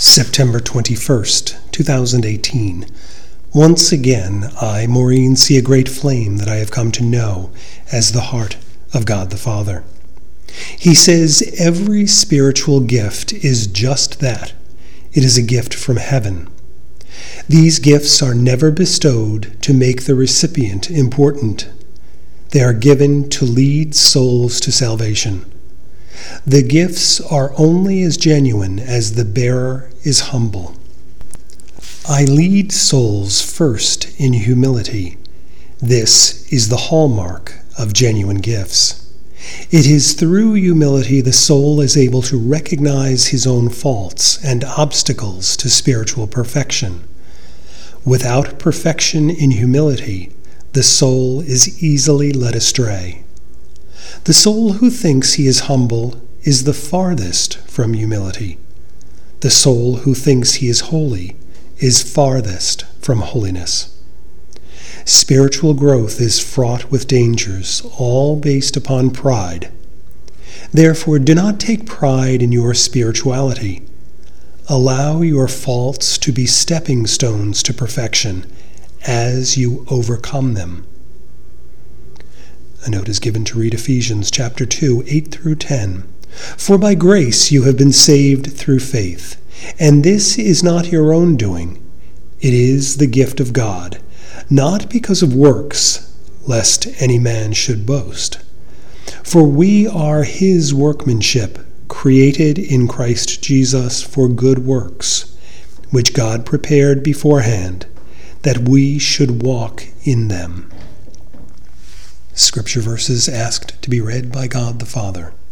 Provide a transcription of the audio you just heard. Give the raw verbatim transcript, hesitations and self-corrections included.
September twenty-first, two thousand eighteen. Once again, I, Maureen, see a great flame that I have come to know as the heart of God the Father. He says every spiritual gift is just that. It is a gift from heaven. These gifts are never bestowed to make the recipient important. They are given to lead souls to salvation. The gifts are only as genuine as the bearer is humble. I lead souls first in humility. This is the hallmark of genuine gifts. It is through humility the soul is able to recognize his own faults and obstacles to spiritual perfection. Without perfection in humility, the soul is easily led astray. The soul who thinks he is humble is the farthest from humility. The soul who thinks he is holy is farthest from holiness. Spiritual growth is fraught with dangers, all based upon pride. Therefore, do not take pride in your spirituality. Allow your faults to be stepping stones to perfection as you overcome them. A note is given to read Ephesians chapter two, eight through ten. For by grace you have been saved through faith, and this is not your own doing. It is the gift of God, not because of works, lest any man should boast. For we are his workmanship, created in Christ Jesus for good works, which God prepared beforehand, that we should walk in them. Scripture verses asked to be read by God the Father.